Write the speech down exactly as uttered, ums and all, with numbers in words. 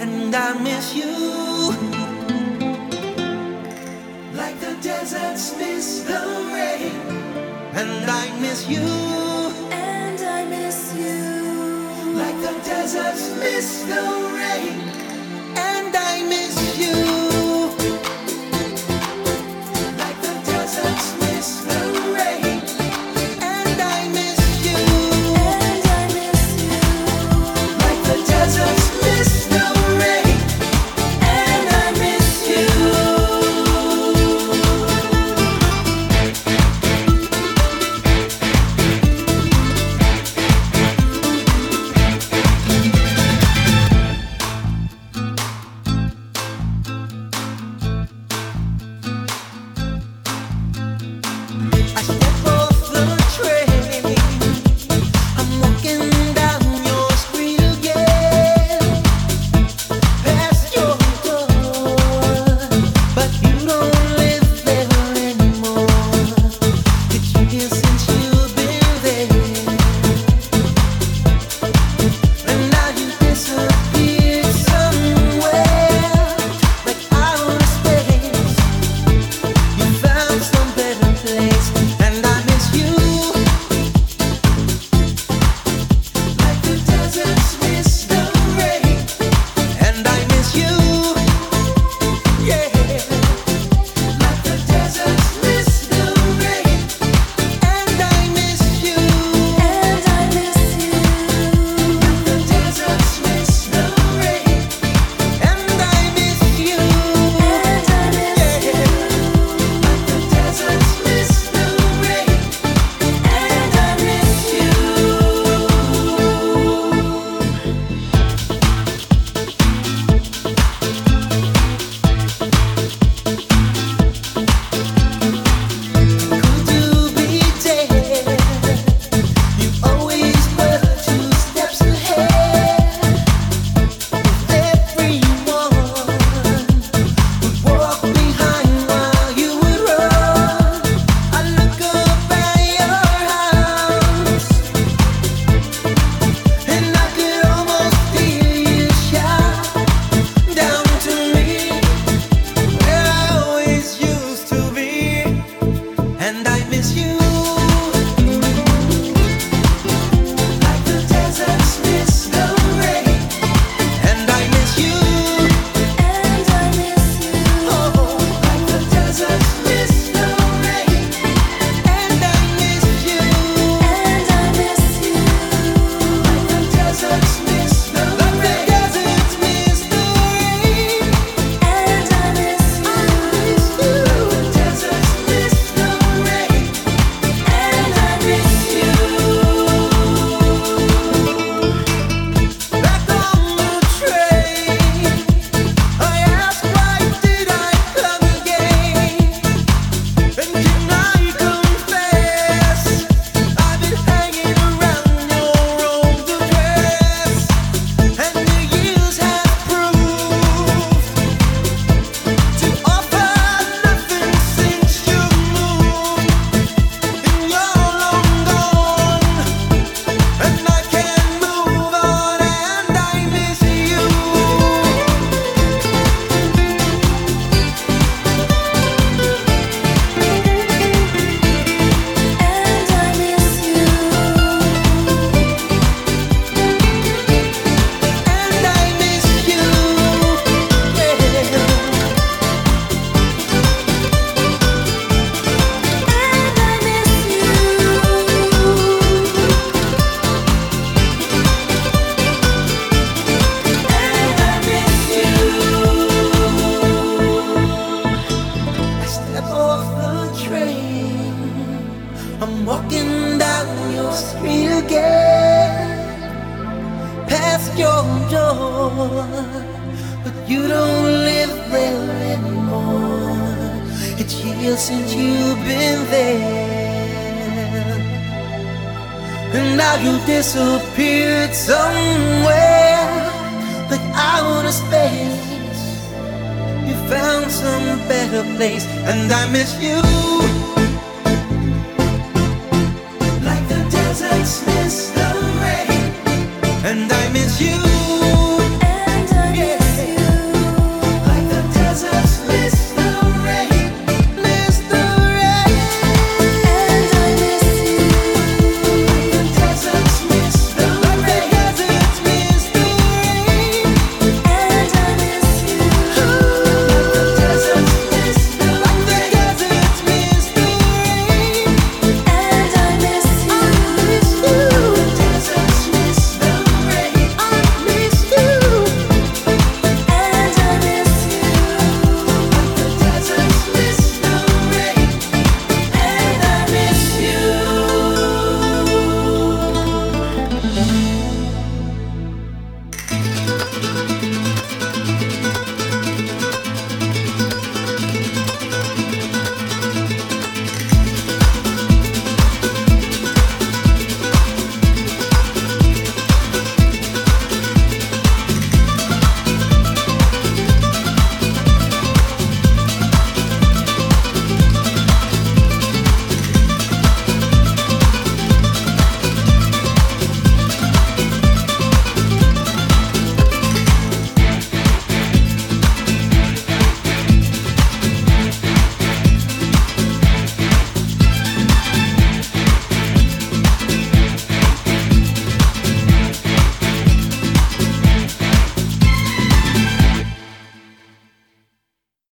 and I miss you like the deserts miss the rain, and I miss you, and I miss you like the deserts miss the rain, and I miss you. I'm walking down your street again, past your door, but you don't live there anymore. It's years since you've been there, and now you disappeared somewhere, like out of space. You found some better place, and I miss you. Miss the rain, and I miss you.